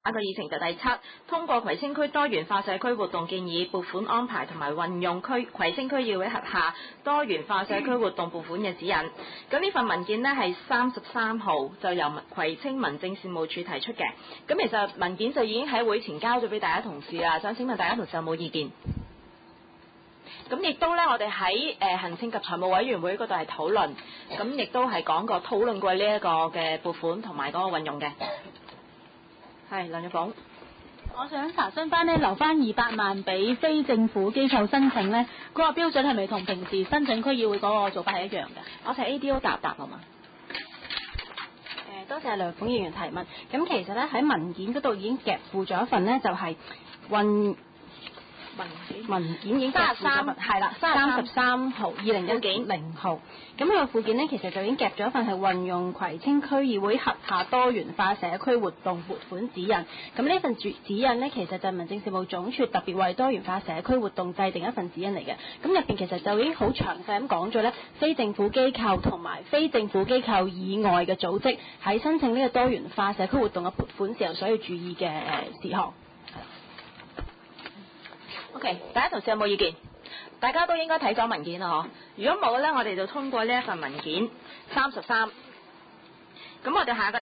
個議程就第7，通過葵青區多元化社區活動建議撥款安排同埋運用葵青區議會轄下多元化社區活動撥款嘅指引。咁呢份文件呢係33號就由葵青民政事務處提出嘅。咁其實文件就已經喺會前交咗俾大家同事啦，想請問大家同事有冇意見？咁亦都咧，我哋喺行政及財務委員會嗰度係討論，咁亦都係討論過呢一個嘅撥款同埋嗰個運用嘅。係梁玉鳳， 我想查詢翻呢，留翻200萬俾非政府機構申請呢，嗰個標準係咪同平時申請區議會嗰個做法係一樣嘅？ 我請 ADO 答好嘛？ 多謝梁鳳議員提問。咁其實咧喺文件嗰度已經夾附咗一份呢，就係文件已經夾附咗份，係啦，33號2019年0號。咁呢個附件呢，其實就已經夾咗一份係運用葵青區議會轄下多元化社區活動撥款指引。咁呢份指引呢，其實就係民政事務總署特別為多元化社區活動制定一份指引嚟嘅。咁入邊其實就已經好詳細咁講咗呢，非政府機構同埋非政府機構以外嘅組織喺申請呢個多元化社區活動嘅撥款時候所要注意嘅事項。 OK， 大家同事有冇意見？大家都應該睇咗文件啦，嗬。如果冇呢，我哋就通過呢一份文件33。咁我哋下個